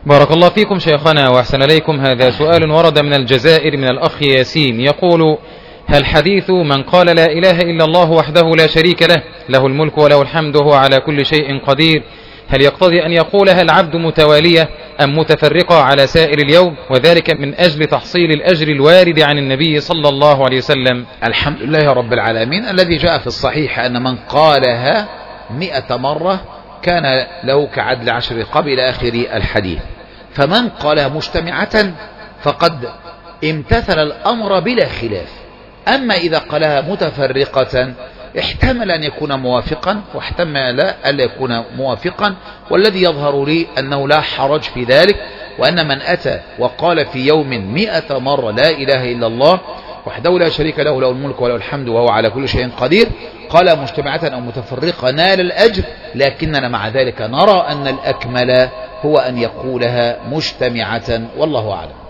بارك الله فيكم شيخنا وأحسن إليكم. هذا سؤال ورد من الجزائر من الأخ ياسين يقول: هل حديث من قال لا إله إلا الله وحده لا شريك له له الملك وله الحمد وهو على كل شيء قدير، هل يقتضي أن يقولها العبد متوالية أم متفرقة على سائر اليوم، وذلك من أجل تحصيل الأجر الوارد عن النبي صلى الله عليه وسلم؟ الحمد لله رب العالمين. الذي جاء في الصحيح أن من قالها 100 مرة كان له كعدل 10 رقاب إلى آخر الحديث. فمن قالها مجتمعة فقد امتثل الأمر بلا خلاف. أما إذا قالها متفرقة احتمل أن يكون موافقا واحتمل أن يكون موافقا، والذي يظهر لي أنه لا حرج في ذلك، وأن من أتى وقال في يوم 100 مرة لا إله إلا الله وحده لا شريك له له الملك وله الحمد وهو على كل شيء قدير، قال مجتمعة أو متفرقة نال الأجر، لكننا مع ذلك نرى أن الأكمل هو أن يقولها مجتمعة، والله أعلم.